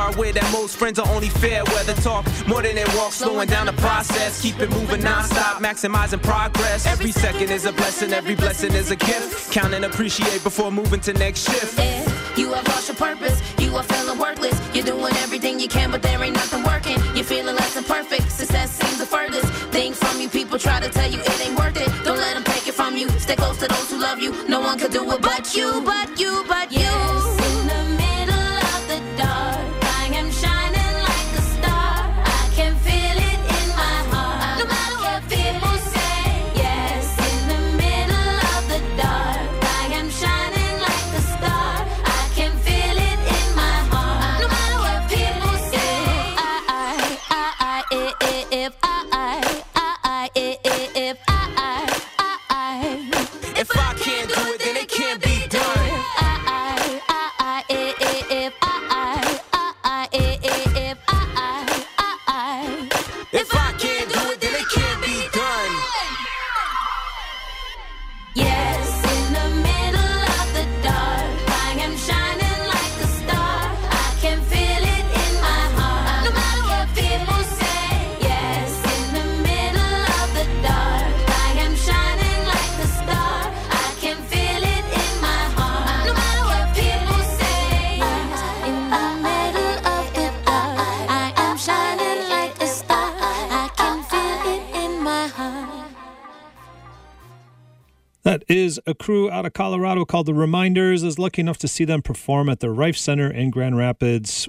are aware that most friends are only fair weather. Talk more than they walk, slowing down the process. Keep it moving non-stop, maximizing progress. Every second is a blessing, every blessing is a gift. Count and appreciate before moving to next shift. If you have lost your purpose, you are feeling worthless. You're doing everything you can, but there ain't nothing working. You're feeling less than perfect, success seems the furthest thing from you. People try to tell you it ain't worth it. Don't let them take it from you. Stay close to those who love you. No one could do it but you, but you, but you. Yes, in the middle of the dark, I am shining like a star. I can feel it in my heart. No matter what people say. Yes, in the middle of the dark, I am shining like a star. I can feel it in my heart. No matter what people say. If I can't do it, then it can't be done. If I can't do it, then it can't be done. Yes, in the middle of the dark, I am shining like a star. I can feel it in my heart. No matter what people say. Yes, in the middle of the dark, I am shining like a star. I can feel it in my heart. No matter what people say. In the middle of the dark, I am shining like a star. I can feel it in my heart. That is a crew out of Colorado called The Reminders. I was lucky enough to see them perform at the Rife Center in Grand Rapids,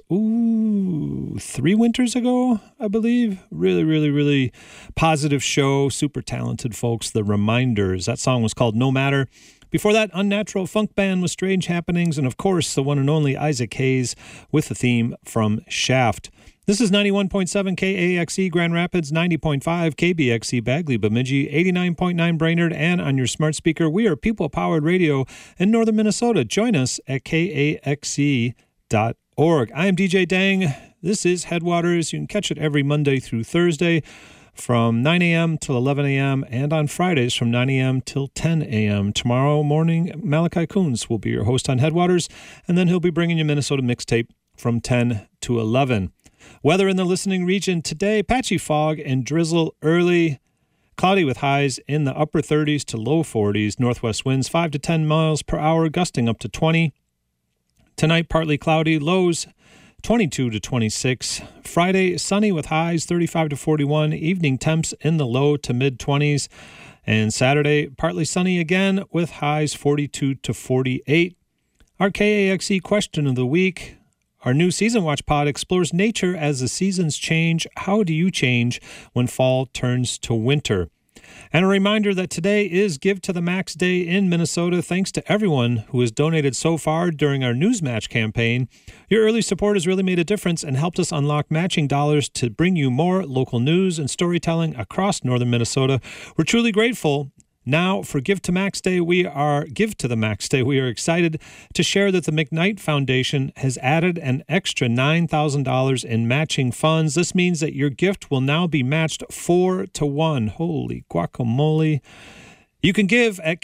3 winters ago, I believe. Really, really, really positive show. Super talented folks, The Reminders. That song was called No Matter. Before that, Unnatural Funk Band with Strange Happenings. And of course, the one and only Isaac Hayes with the theme from Shaft. This is 91.7 KAXE Grand Rapids, 90.5 KBXE Bagley Bemidji, 89.9 Brainerd, and on your smart speaker, we are people-powered radio in northern Minnesota. Join us at KAXE.org. I am DJ Dang. This is Headwaters. You can catch it every Monday through Thursday from 9 a.m. till 11 a.m. and on Fridays from 9 a.m. till 10 a.m. Tomorrow morning, Malachi Coons will be your host on Headwaters, and then he'll be bringing you Minnesota Mixtape from 10 to 11. Weather in the listening region today, patchy fog and drizzle early. Cloudy with highs in the upper 30s to low 40s. Northwest winds 5 to 10 miles per hour, gusting up to 20. Tonight, partly cloudy, lows 22 to 26. Friday, sunny with highs 35 to 41. Evening temps in the low to mid-20s. And Saturday, partly sunny again with highs 42 to 48. Our KAXE question of the week. Our new Season Watch pod explores nature as the seasons change. How do you change when fall turns to winter? And a reminder that today is Give to the Max Day in Minnesota. Thanks to everyone who has donated so far during our Newsmatch campaign. Your early support has really made a difference and helped us unlock matching dollars to bring you more local news and storytelling across northern Minnesota. We're truly grateful. Now, for Give to the Max Day, we are excited to share that the McKnight Foundation has added an extra $9,000 in matching funds. This means that your gift will now be matched 4 to 1. Holy guacamole. You can give at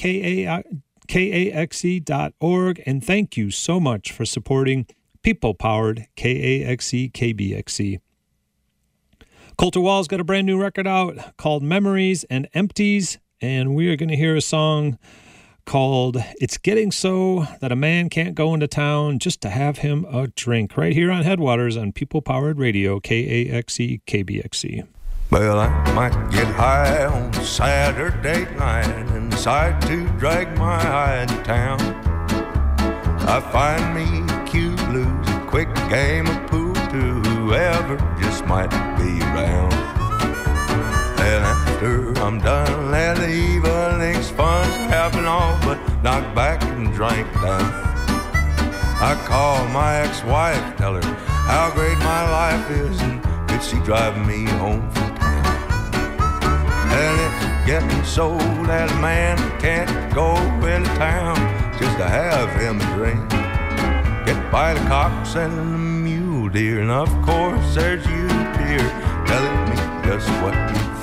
KAXE.org, and thank you so much for supporting people-powered KAXE KBXE. Colter Wall's got a brand new record out called Memories and Empties. And we are going to hear a song called It's Getting So That a Man Can't Go Into Town Just to Have Him a Drink, right here on Headwaters on People-Powered Radio, KAXE, KBXE. Well, I might get high on Saturday night and decide to drag my eye into town. I find me a cute blues, a quick game of pool to whoever just might be around. And after I'm done, let the evening's fun happen all but knock back and drink down. I call my ex-wife, tell her how great my life is and could she drive me home from town. And it's getting so that a man can't go into town just to have him a drink. Get by the cox and the mule deer, and of course there's you, dear, telling me just what you think.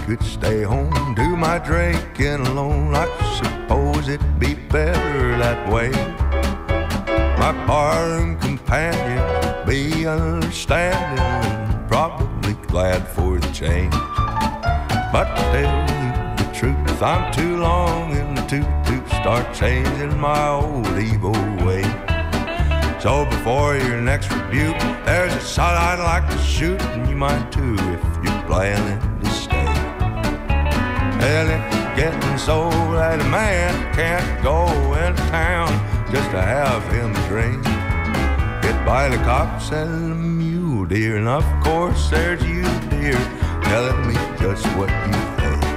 could stay home, do my drinking alone. I suppose it'd be better that way. My barroom companion would be understanding and probably glad for the change. But to tell you the truth, I'm too long in the tooth to start changing my old evil way. So before your next rebuke, there's a shot I'd like to shoot, and you might too if you're planning to stay. Well, it's getting so that a man can't go into town just to have him a drink. Get by the cops and the mule deer, and of course there's you, dear, telling me just what you think.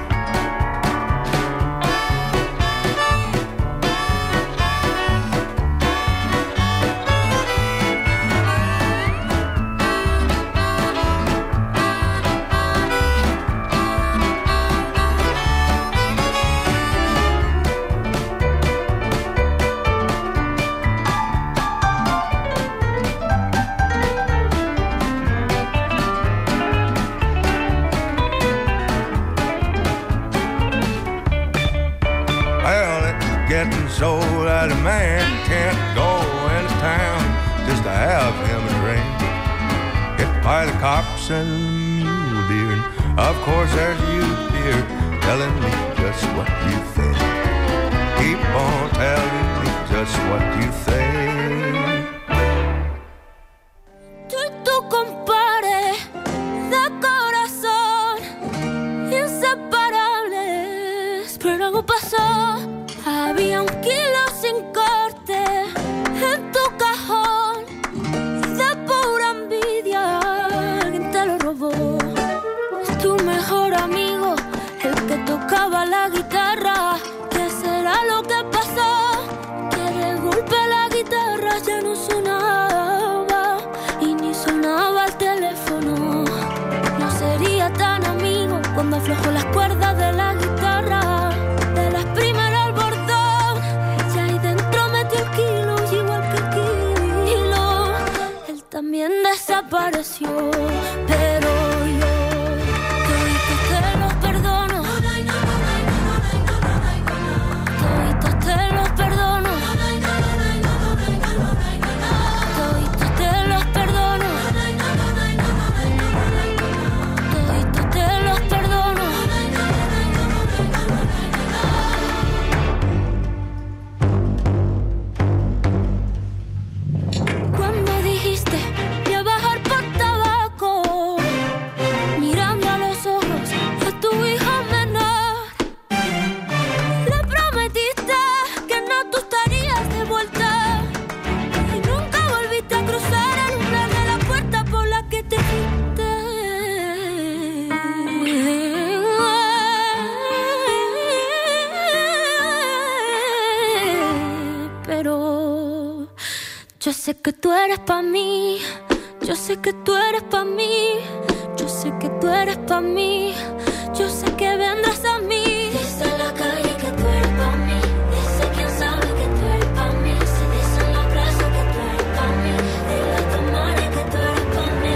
So that a man can't go into town just to have him a drink. Get by the cops and the mule deer, and of course there's you, dear, telling me just what you think. Keep on telling me just what you think. Tú y tu compadre de corazón, inseparables, pero algo pasó. Había un kilo sin corte en tu cajón, de pura envidia alguien te lo robó. Es tu mejor amigo, el que tocaba la guitarra. ¿Qué será lo que pasó? Que de golpe la guitarra ya no sonaba y ni sonaba el teléfono. No sería tan amigo cuando aflojó las cuerdas de la guitarra. De las primeras también desapareció, pero yo toditos te los perdono, toditos te los perdono, toditos te los perdono, toditos te los perdono. Cuando dijiste yo sé que tú eres pa' mí, yo sé que tú eres pa' mí, yo sé que tú eres pa' mí, yo sé que vendrás a mí. Dice la calle que tú eres pa' mí, dice quien sabe que tú eres pa' mí, se dice en la plaza que tú eres pa' mí, dile a tu madre que tú eres pa' mí.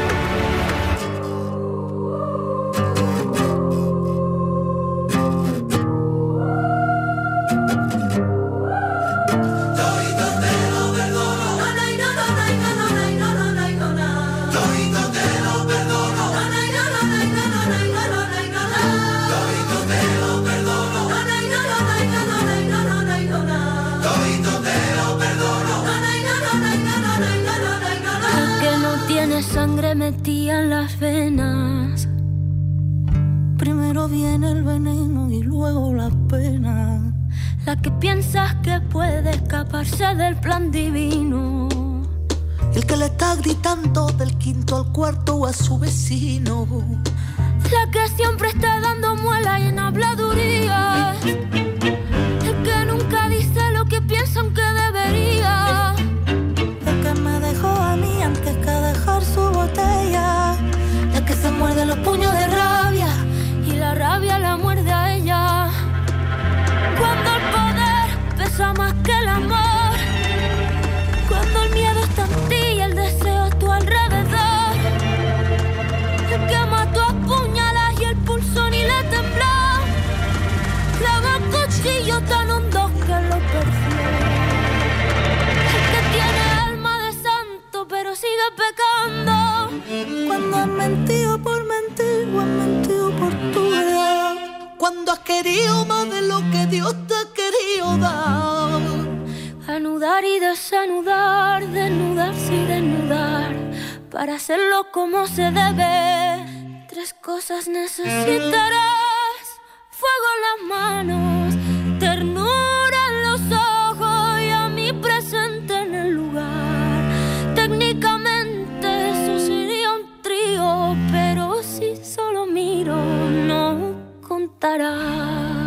Sangre metida en las venas. Primero viene el veneno y luego la pena. La que piensas que puede escaparse del plan divino. El que le está gritando del quinto al cuarto a su vecino. La que siempre está dando muela y en habladuría. El que nunca dice lo que piensa aunque debería. El que me dejó a mí antes que dejar su botella. El que se muerde los puños de rabia y la rabia la muerde a ella. Cuando el poder pesa más que el amor, cuando el miedo está en ti y el deseo a tu alrededor, el que mató a puñalas y el pulso ni querido más de lo que Dios te ha querido dar. Anudar y desanudar, desnudarse y desnudar, para hacerlo como se debe. 3 cosas necesitarás: fuego en las manos, ternura en los ojos y a mí presente en el lugar. Técnicamente eso sería un trío, pero si solo miro no contará.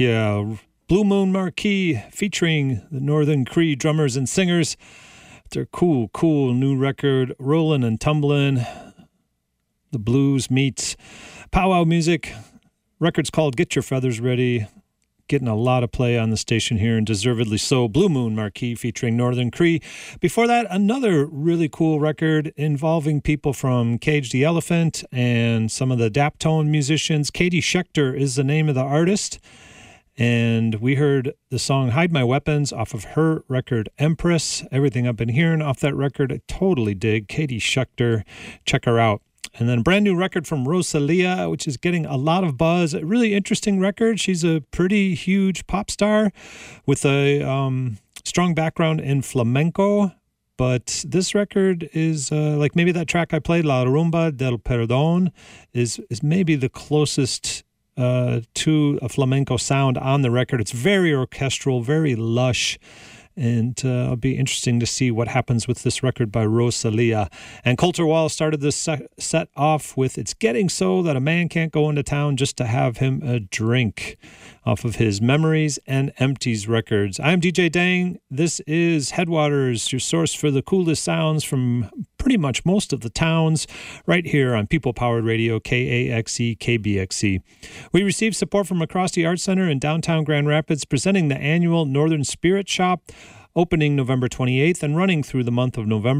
yeah. Blue Moon Marquee featuring the Northern Cree drummers and singers. Their cool new record, Rollin' and Tumblin'. The blues meets powwow music. Record's called Get Your Feathers Ready. Getting a lot of play on the station here, and deservedly so. Blue Moon Marquee featuring Northern Cree. Before that, another really cool record involving people from Cage the Elephant and some of the Daptone musicians. Katie Schechter is the name of the artist. And we heard the song Hide My Weapons off of her record Empress. Everything I've been hearing off that record, I totally dig. Katie Schechter, check her out. And then a brand new record from Rosalia, which is getting a lot of buzz. A really interesting record. She's a pretty huge pop star with a strong background in flamenco. But this record is like maybe that track I played, La Rumba del Perdón, is maybe the closest to a flamenco sound on the record. It's very orchestral, very lush, and it'll be interesting to see what happens with this record by Rosalia. And Colter Wall started this set off with It's Getting So That a Man Can't Go Into Town Just to Have Him a Drink, off of his Memories and Empties records. I'm DJ Dang. This is Headwaters, your source for the coolest sounds from pretty much most of the towns, right here on People-Powered Radio, KAXE, KBXE. We received support from McCrosty Arts Center in downtown Grand Rapids, presenting the annual Northern Spirit Shop, opening November 28th and running through the month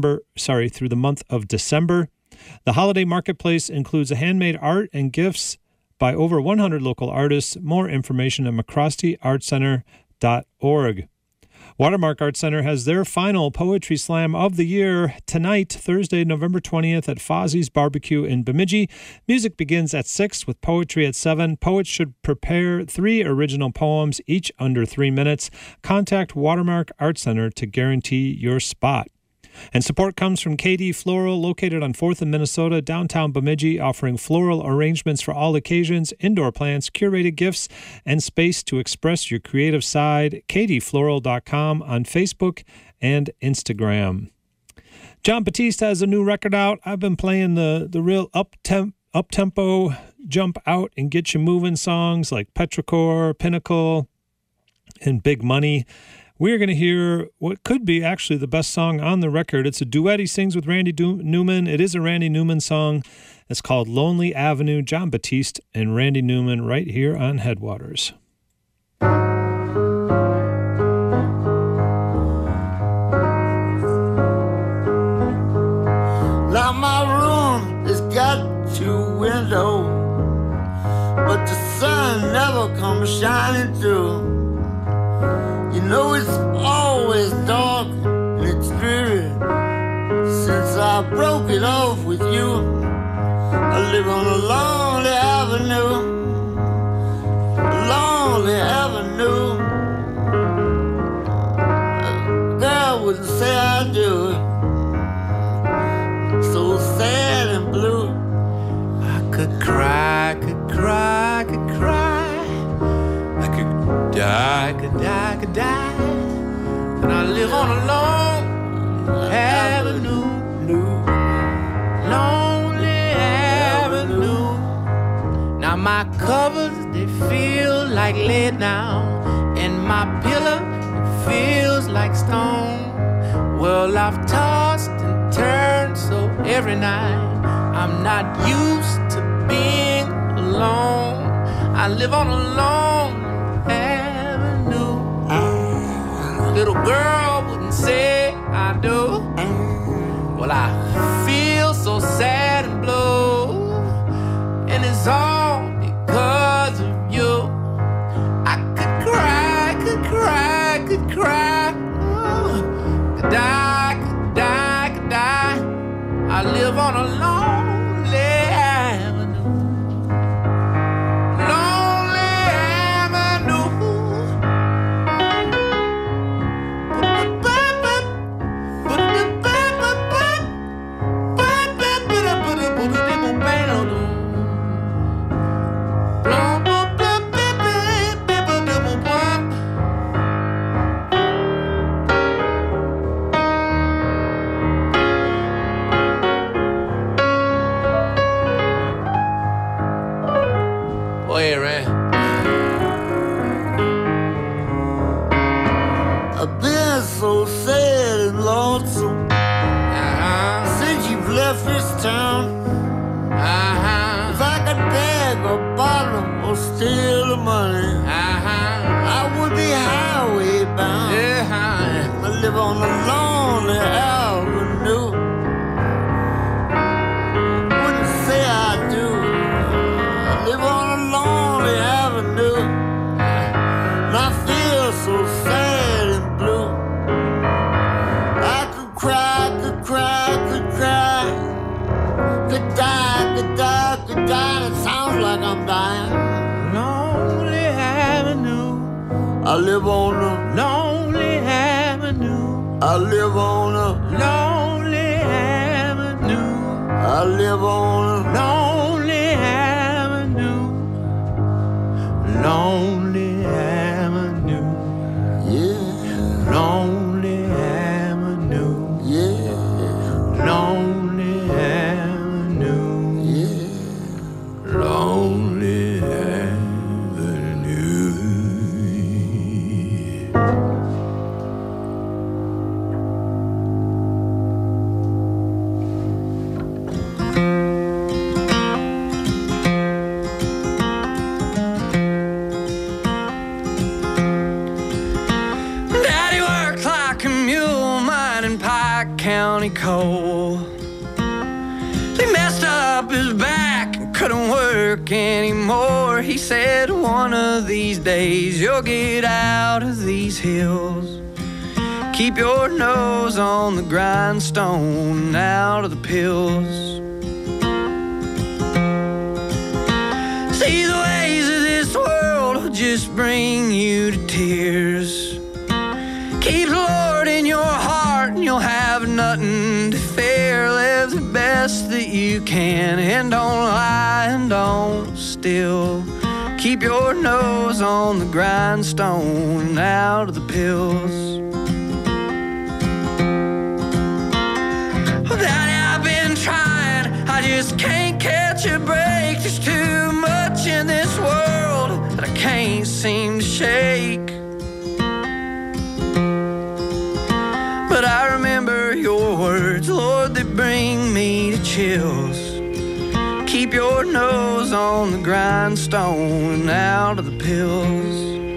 of December. The holiday marketplace includes a handmade art and gifts by over 100 local artists. More information at mccrostyartcenter.org. Watermark Art Center has their final Poetry Slam of the year tonight, Thursday, November 20th at Fozzie's Barbecue in Bemidji. Music begins at 6 with poetry at 7. Poets should prepare 3 original poems, each under 3 minutes. Contact Watermark Art Center to guarantee your spot. And support comes from KD Floral, located on 4th and Minnesota, downtown Bemidji, offering floral arrangements for all occasions, indoor plants, curated gifts, and space to express your creative side. kdfloral.com on Facebook and Instagram. Jon Batiste has a new record out. I've been playing the real up-tempo, jump out and get you moving songs like Petrichor, Pinnacle, and Big Money. We're going to hear what could be actually the best song on the record. It's a duet he sings with Randy Newman. It is a Randy Newman song. It's called Lonely Avenue. Jon Batiste and Randy Newman right here on Headwaters. Now my room has got 2 windows, but the sun never comes shining through. You know it's always dark and it's dreary since I broke it off with you. I live on a lonely avenue, a lonely avenue. A girl wouldn't say I do it. So sad and blue. I could cry, could cry, could cry. I could die, could die, could die. And I live on a long avenue, lonely avenue. Now my covers, they feel like lead now, and my pillow, it feels like stone. Well, I've tossed and turned so every night I'm not used to being alone. I live on a long avenue. Little girl wouldn't say I do. Well, I feel so sad and blue, and it's all because of you. I could cry, could cry, could cry. Could die, could die, could die. I live on a lonely avenue. Lonely avenue. I've been so sad and lonesome since you've left this town. If I could beg or borrow or steal the money, I would be highway bound. I live on a lonely avenue. Wouldn't say I do. I live on a lonely avenue, and I feel so sad and blue. I could cry, could cry, could cry, could die, could die, could die. It sounds like I'm dying. Lonely Avenue. I live on a Lonely Avenue. I live on a Lonely Avenue. I live on a Lonely Avenue. Lonely Avenue. yeah, Lonely Avenue. yeah, Lonely Avenue. yeah. Lonely Avenue. Daddy worked like a mule mining Pike County coal. He messed up his back and couldn't work anymore. He said, one of these days you'll get out of these hills. Keep your nose on the grindstone and out of the pills. See, the ways of this world will just bring you to tears. Keep the Lord in your heart and you'll have nothing to fear. Live the best that you can and don't lie and don't steal. Keep your nose on the grindstone and out of the pills. Oh, Daddy, I've been trying, I just can't catch a break. There's too much in this world that I can't seem to shake. But I remember your words, Lord, they bring me to chills. Keep your nose on the grindstone and out of the pills.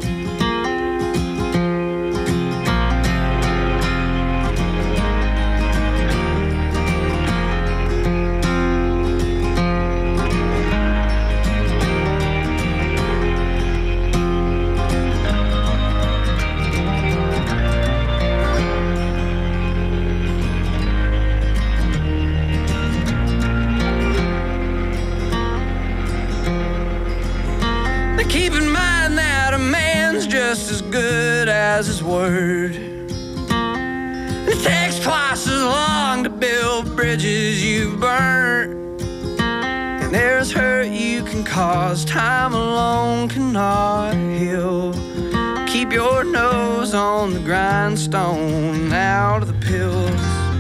Keep in mind that a man's just as good as his word. It takes twice as long to build bridges you've burnt. And there's hurt you can cause, time alone cannot heal. Keep your nose on the grindstone, out of the pills.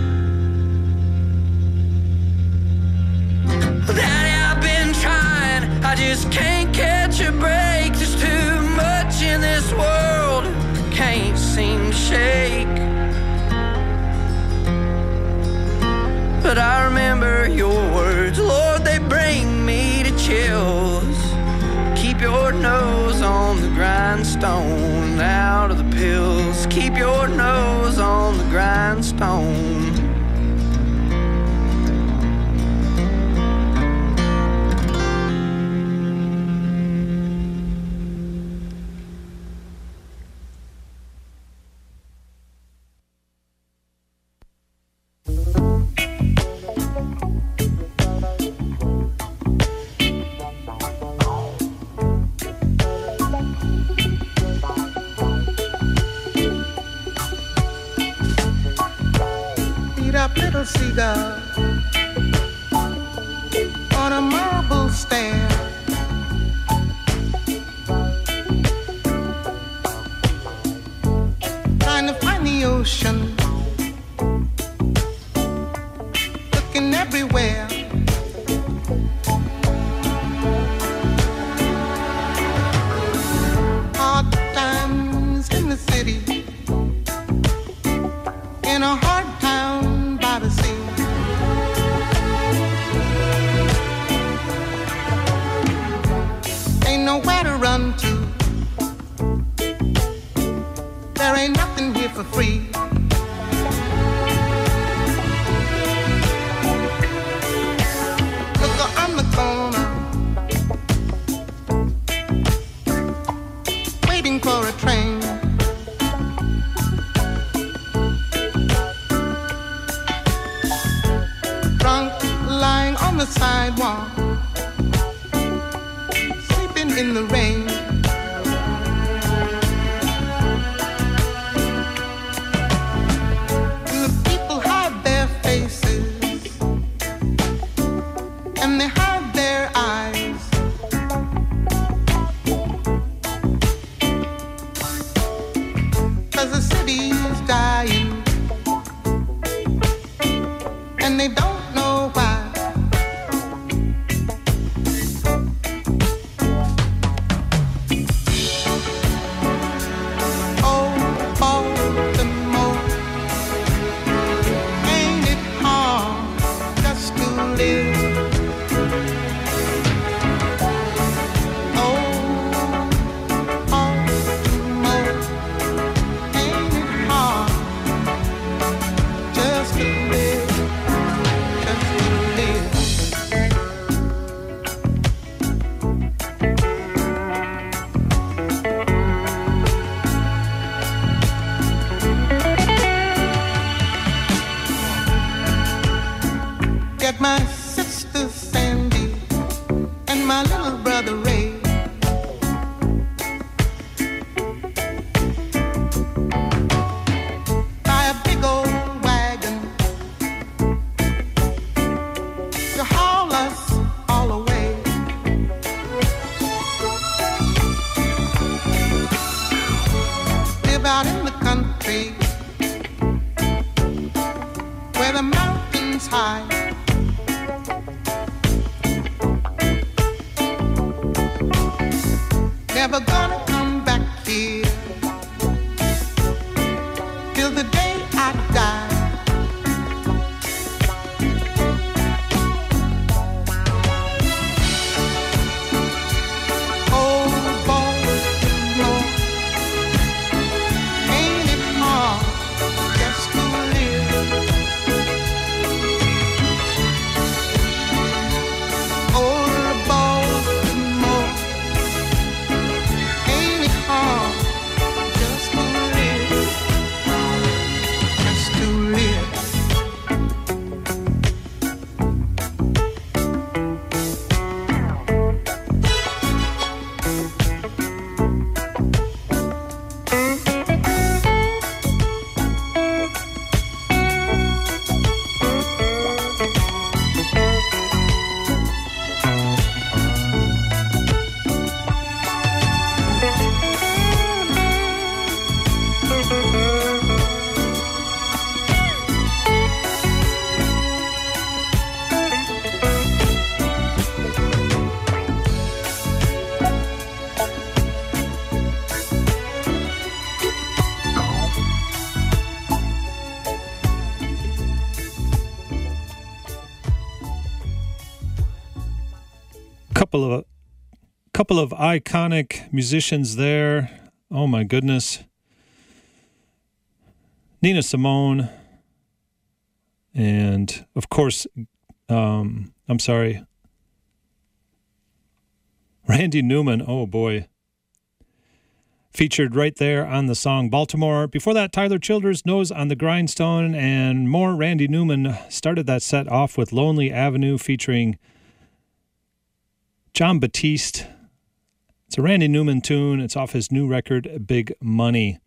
Daddy, I've been trying, I just can't catch a break. There's too much in this world, can't seem to shake. But I remember your words, Lord, they bring me to chills. Keep your nose on the grindstone, out of the pills. Keep your nose on the grindstone. Little seagull on a marble stair, trying to find the ocean, looking everywhere. Hard times in the city, ain't nothing here for free. Look on the corner, waiting for a train. Drunk, lying on the sidewalk, sleeping in the rain. And the people hide their faces, and they hide their eyes. Cause the city's dying, and they don't know why. Oh, Baltimore, ain't it hard just to live? Oh, Baltimore, ain't it hard just to live? Just to live. Get my sister Sandy and my little brother Ray. Buy a big old wagon to haul us all away. Live out in the country where the mountains high. Never gonna come back here till the day I die. Oh, Baltimore, ain't it hard just to live? Oh, Baltimore, ain't it hard just to live? Just to live. Couple of iconic musicians there. Oh my goodness. Nina Simone and of course Randy Newman. Oh boy. Featured right there on the song Baltimore. Before that, Tyler Childers, Nose on the Grindstone, and more Randy Newman. Started that set off with Lonely Avenue featuring John Batiste. It's a Randy Newman tune. It's off his new record, Big Money.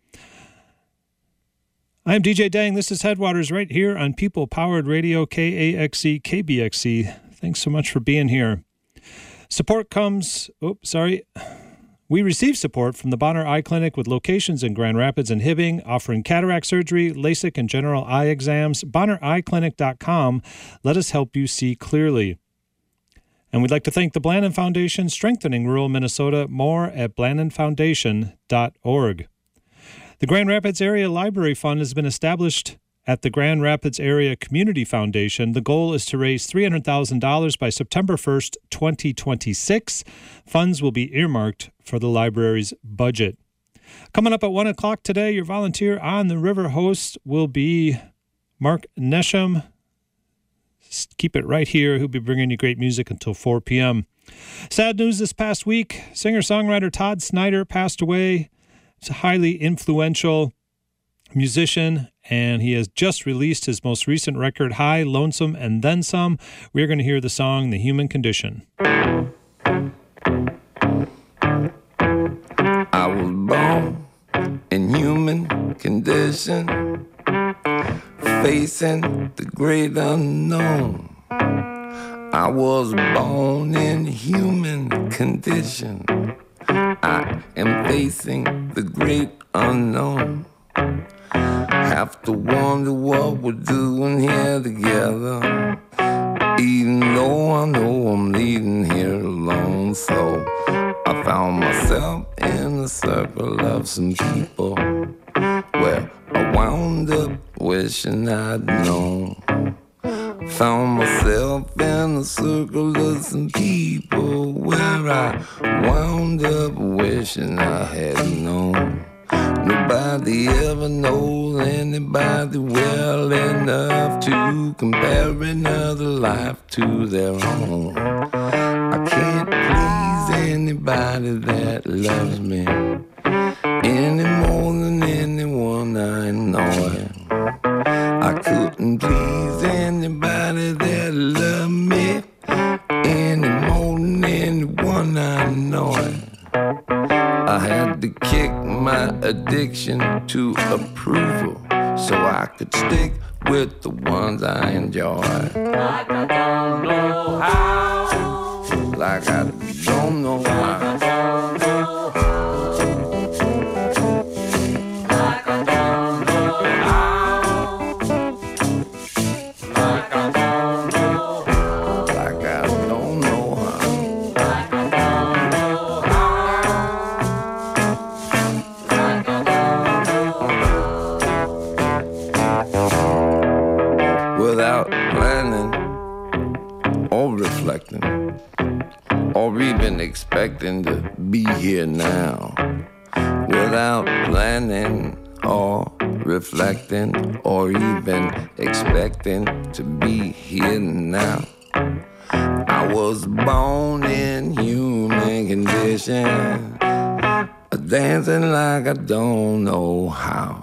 I am DJ Dang. This is Headwaters right here on People Powered Radio, KAXE, KBXE. Thanks so much for being here. Support comes... We receive support from the Bonner Eye Clinic with locations in Grand Rapids and Hibbing, offering cataract surgery, LASIK, and general eye exams. BonnerEyeClinic.com. Let us help you see clearly. And we'd like to thank the Blandon Foundation, strengthening rural Minnesota. More at BlandonFoundation.org. The Grand Rapids Area Library Fund has been established at the Grand Rapids Area Community Foundation. The goal is to raise $300,000 by September 1st, 2026. Funds will be earmarked for the library's budget. Coming up at 1 o'clock today, your volunteer on the river host will be Mark Nesham. Keep it right here. He'll be bringing you great music until 4 p.m. Sad news this past week. Singer-songwriter Todd Snyder passed away. He's a highly influential musician, and he has just released his most recent record, High, Lonesome, and Then Some. We're going to hear the song, The Human Condition. I was born in human condition, facing the great unknown. I was born in human condition. I am facing the great unknown. Have to wonder what we're doing here together, even though I know I'm leaving here alone. So I found myself in a circle of some people where I wound up wishing I'd known. Found myself in a circle of some people where I wound up wishing I had known. Nobody ever knows anybody well enough to compare another life to their own. I can't please anybody that loves me any more than anyone I know. I couldn't please anybody that loved me any more than anyone I know. I had to kick my addiction to approval so I could stick with the ones I enjoy. Like I don't know how. Like I don't know how. Or even expecting to be here now, without planning or reflecting or even expecting to be here now. I was born in human condition, dancing like I don't know how.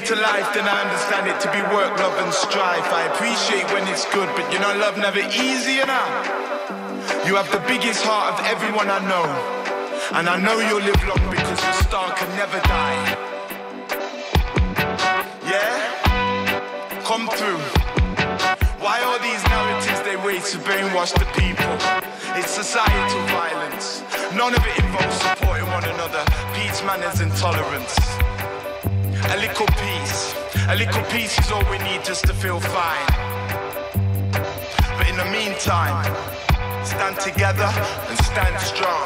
to life, then I understand it to be work, love and strife. I appreciate when it's good, but you know love never easy enough. You have the biggest heart of everyone I know, and I know you'll live long because your star can never die. Yeah? Come through. Why all these narratives they wait to brainwash the people? It's societal violence. None of it involves supporting one another. Peace, manners and tolerance. A little peace is all we need just to feel fine. But in the meantime, stand together and stand strong.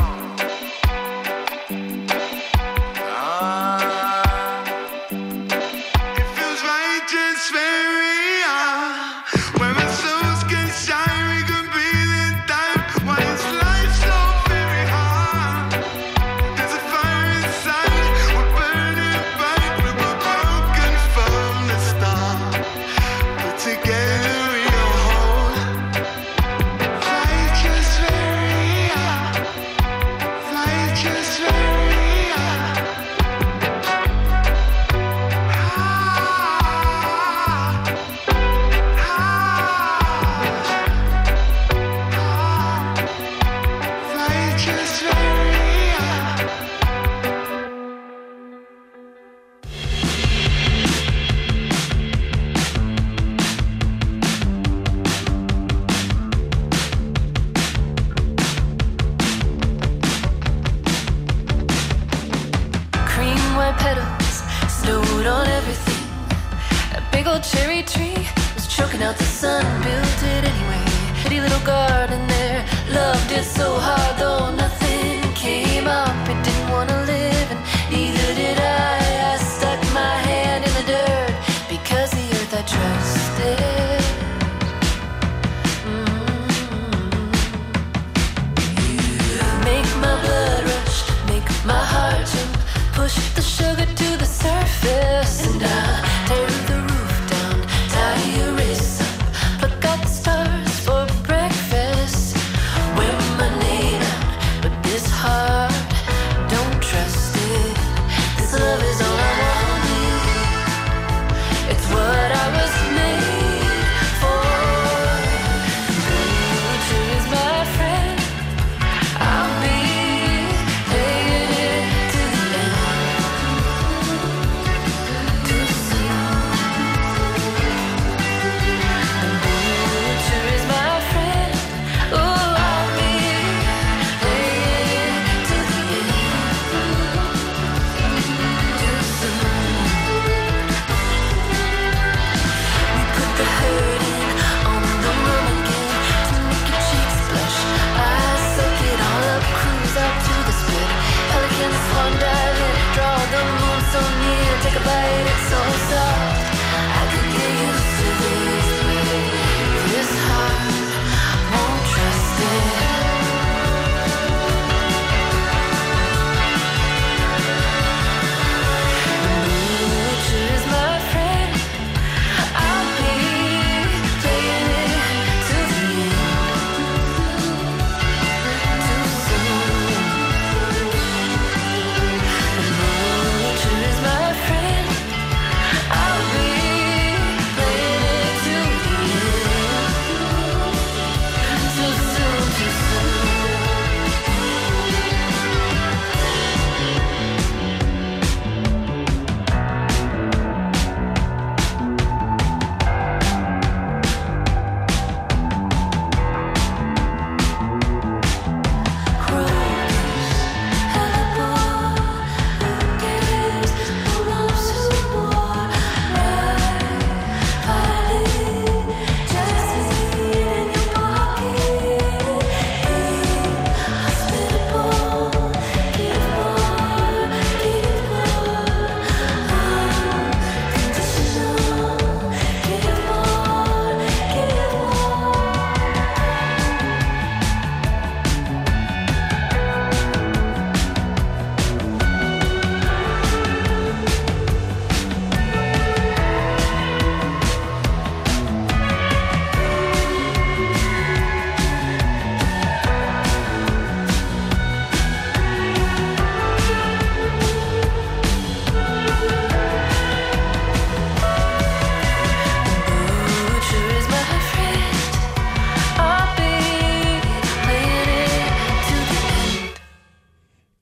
It feels right just very when my souls can shine, we can breathe in time. Why is life so very hard? There's a fire inside, we're burning bright. We were broken from the start, but together we'll hold. Fly just very high, fly just very high. Fly just very high. Cream white petals, snowed on everything. A big old cherry tree was choking out the sun. Built it anyway, pretty little garden there. Loved it so hard, though nothing came up. It didn't want to live, and neither did I. I stuck my hand in the dirt because the earth I trusted. Make my blood rush, make my heart jump. Push the sugar to the surface, and I'll tear the roof down, tie your wrists up, pluck out the stars for breakfast.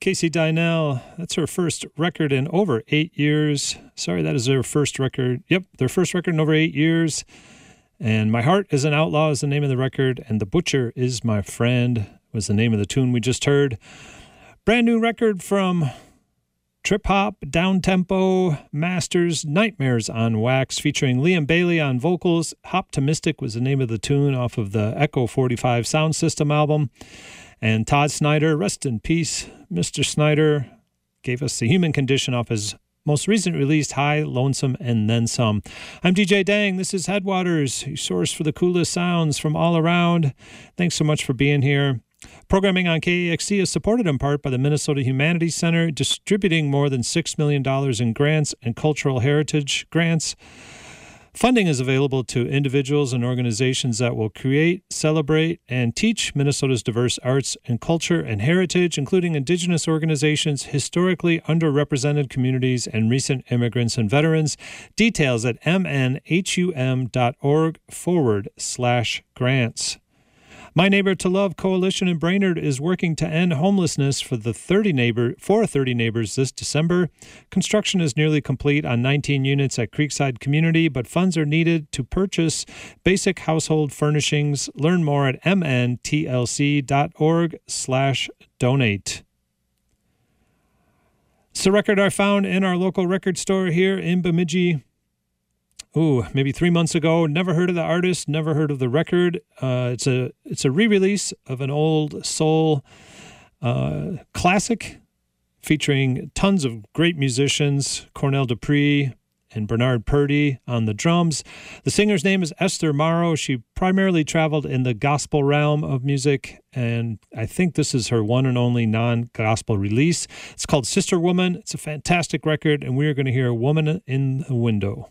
Casey Dynell, that's her first record in over 8 years. Sorry, that is their first record. Yep, their first record in over 8 years. And My Heart is an Outlaw is the name of the record. And The Butcher is My Friend was the name of the tune we just heard. Brand new record from Trip Hop, Downtempo, Masters, Nightmares on Wax, featuring Liam Bailey on vocals. Hoptimistic was the name of the tune off of the Echo 45 Sound System album. And Todd Snyder, rest in peace, Mr. Snyder, gave us The Human Condition off his most recent release, High, Lonesome, and Then Some. I'm DJ Dang. This is Headwaters, your source for the coolest sounds from all around. Thanks so much for being here. Programming on KAXC is supported in part by the Minnesota Humanities Center, distributing more than $6 million in grants and cultural heritage grants. Funding is available to individuals and organizations that will create, celebrate, and teach Minnesota's diverse arts and culture and heritage, including Indigenous organizations, historically underrepresented communities, and recent immigrants and veterans. Details at mnhum.org/grants. My Neighbor to Love Coalition in Brainerd is working to end homelessness for 30 neighbors this December. Construction is nearly complete on 19 units at Creekside Community, but funds are needed to purchase basic household furnishings. Learn more at mntlc.org/donate. It's a record I found in our local record store here in Bemidji. Maybe 3 months ago. Never heard of the artist, never heard of the record. It's a re-release of an old soul classic featuring tons of great musicians, Cornell Dupree and Bernard Purdy on the drums. The singer's name is Esther Morrow. She primarily traveled in the gospel realm of music, and I think this is her one and only non-gospel release. It's called Sister Woman. It's a fantastic record, and we are going to hear Woman in the Window.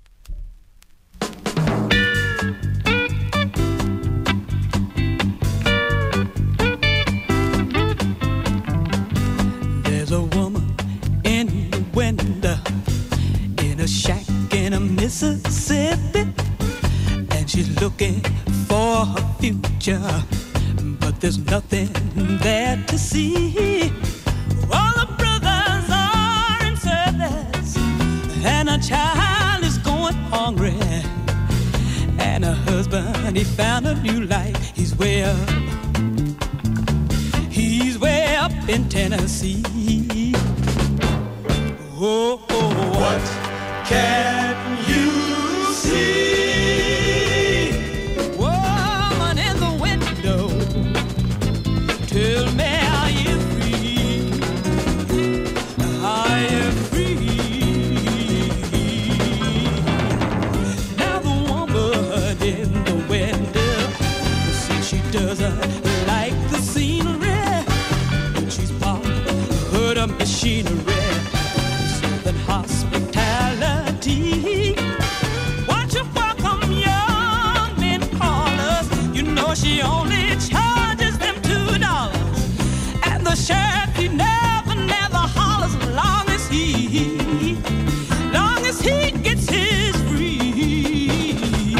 There's a woman in the window in a shack in a Mississippi, and she's looking for her future, but there's nothing there to see. All the brothers are in service, and a child is going hungry, and her husband, he found a new life. He's way up in Tennessee. Oh, what can you see? Woman in the window, tell me, are you free? Are you free? Now the woman in the window says she doesn't like the scenery, but she's part of the machinery. Hospitality. Won't you welcome young men callers? You know she only charges them $2. And the sheriff, he never hollers long as he gets his free.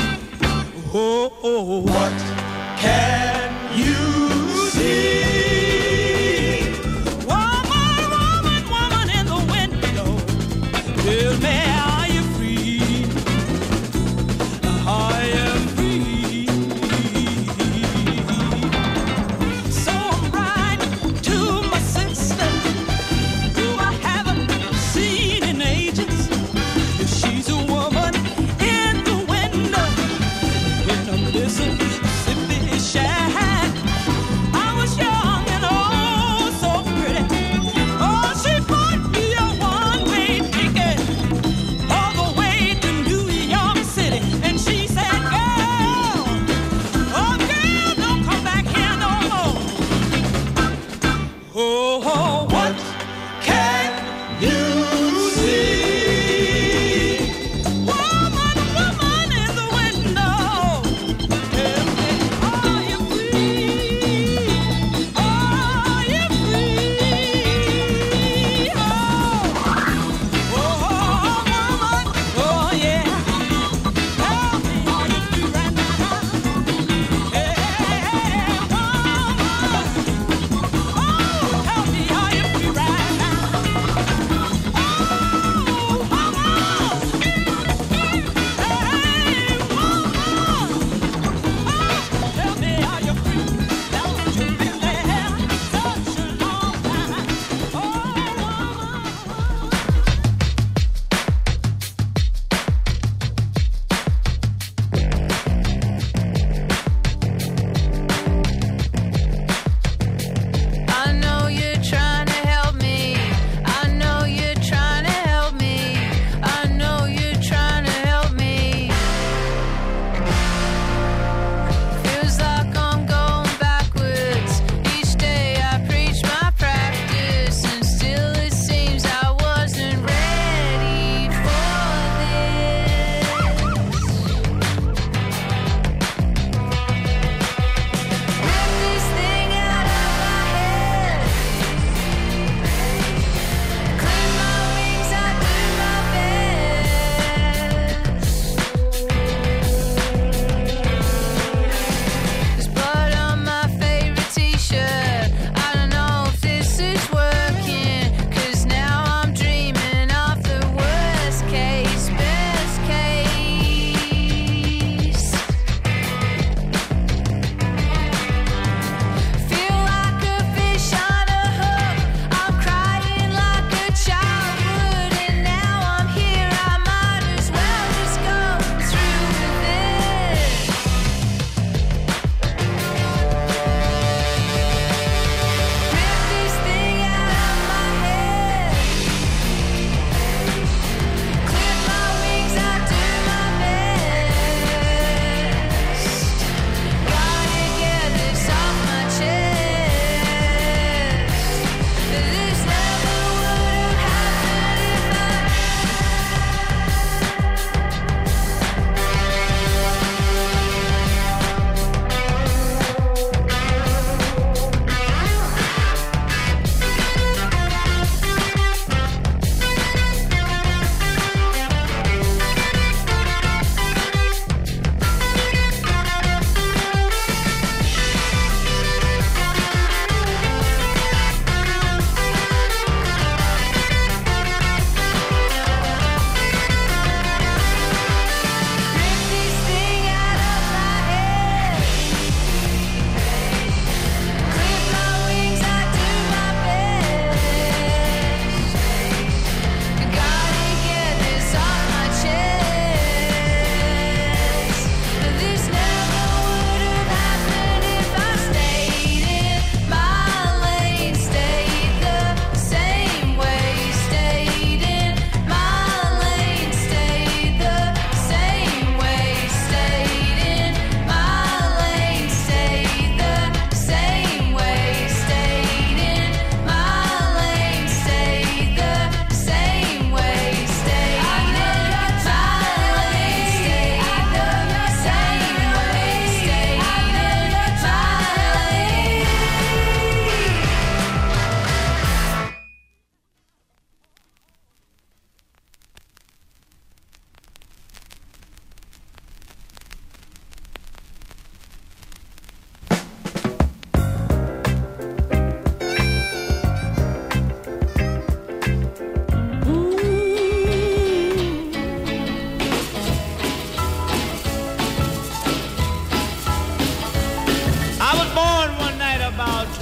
Oh, what can you see? Woman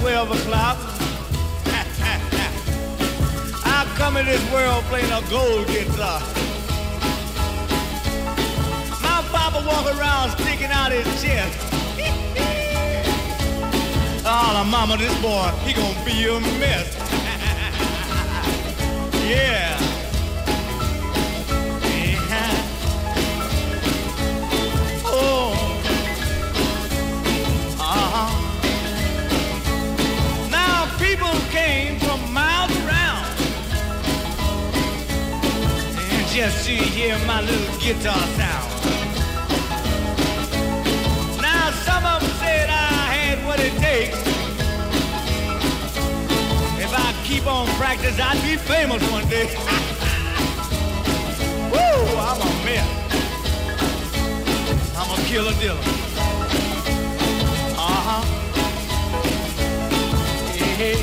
12 o'clock. I come in this world playing a gold guitar. My papa walk around sticking out his chest. Oh, mama, this boy, he gonna be a mess. Yeah. Oh. Now people came from miles around and just to hear my little guitar sound. Now some of them said I had what it takes. If I keep on practice, I'd be famous one day. Woo, I'm a mess. I'm a killer dealer. Hey.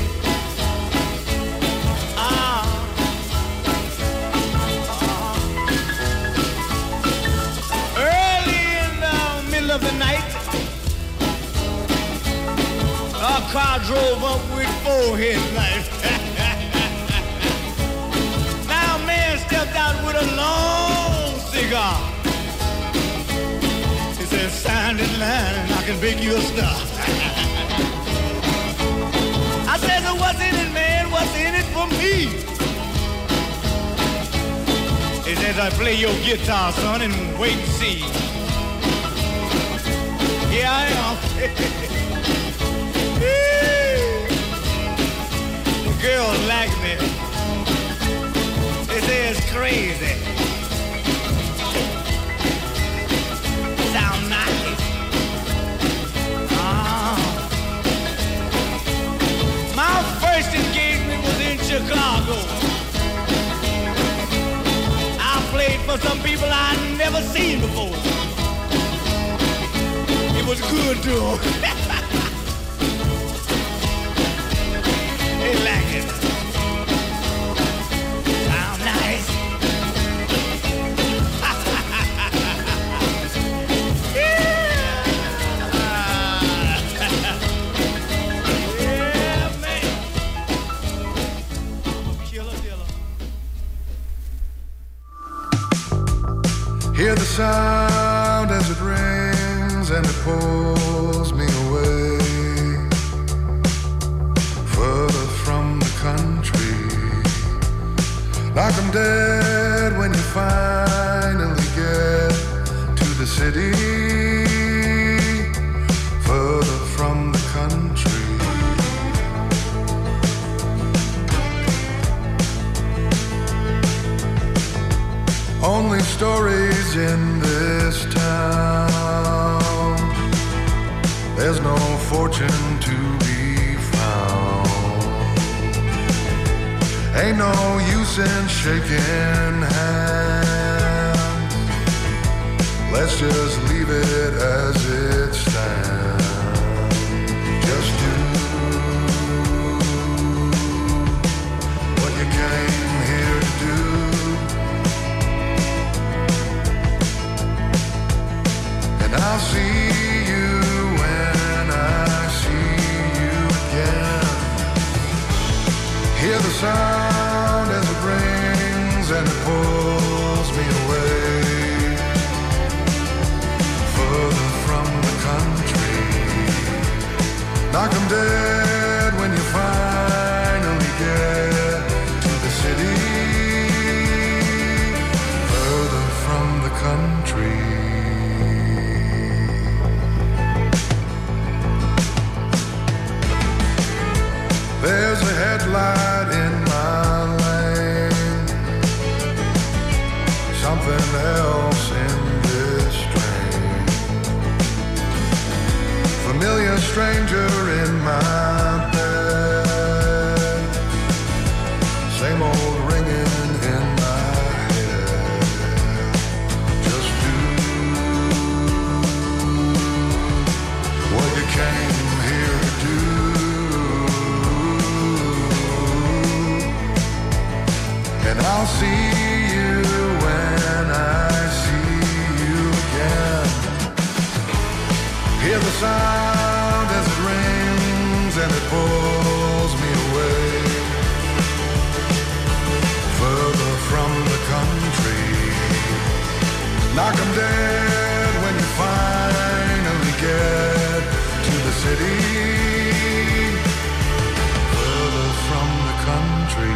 Early in the middle of the night, a car drove up with 4 headlights. Now a man stepped out with a long cigar. He said, sign this line and I can make you a star. I said, so what's in it, man? What's in it for me? He says, I play your guitar, son, and wait and see. Yeah, I am. The girls like me. They say it's crazy. Sound nice. My first engagement was in Chicago. I played for some people I'd never seen before. It was good too. They like it. Sound nice. Hear the sound as it rings and it pulls me away, further from the country, like I'm dead when you finally get to the city, further from the country. Only stories in this town. There's no fortune to be found. Ain't no use in shaking hands. Let's just leave it as it stands. Just do what you came here to do. I'll see you when I see you again. Hear the sound as it rings and it pulls me away, further from the country. Knock 'em dead when you finally get to the city, further from the country. There's a headlight in my lane, something else in this train. Familiar stranger in my bed, same old ringing in my head. Just do what you came here to do. And I'll see you when I see you again. Hear the sound as it rings and it pulls Knock 'em dead when you finally get to the city, further from the country.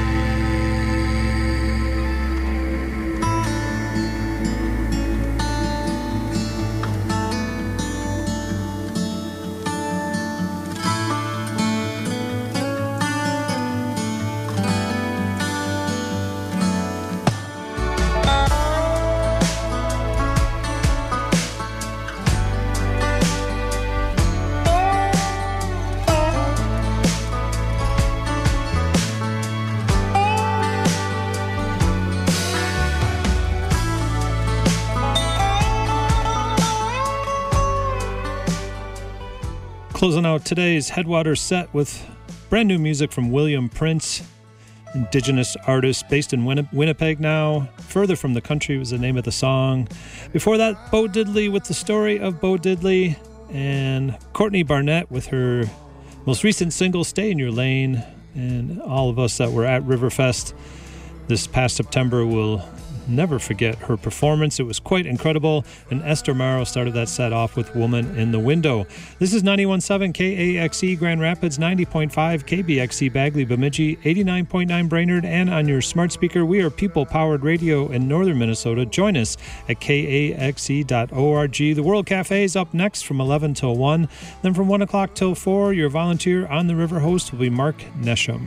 Closing out today's Headwaters set with brand new music from William Prince, Indigenous artist based in Winnipeg now. Further from the Country was the name of the song. Before that, Bo Diddley with the story of Bo Diddley, and Courtney Barnett with her most recent single, Stay in Your Lane. And all of us that were at Riverfest this past September will never forget her performance. It was quite incredible. And Esther Morrow started that set off with Woman in the Window. This is 91.7 KAXE Grand Rapids, 90.5 KBXE Bagley Bemidji, 89.9 Brainerd, and on your smart speaker, we are people-powered radio in northern Minnesota. Join us at kaxe.org. The World Cafe is up next from 11 till 1. Then from 1 o'clock till 4, your volunteer on the river host will be Mark Nesham.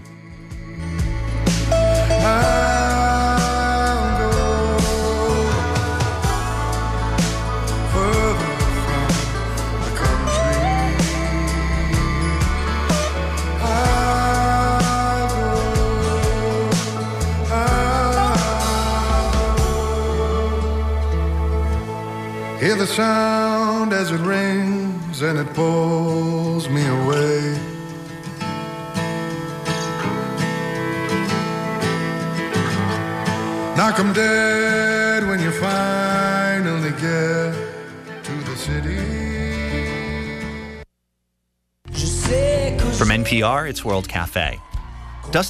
Hear the sound as it rings and it pulls me away. Knock 'em dead when you finally get to the city. From NPR, it's World Cafe.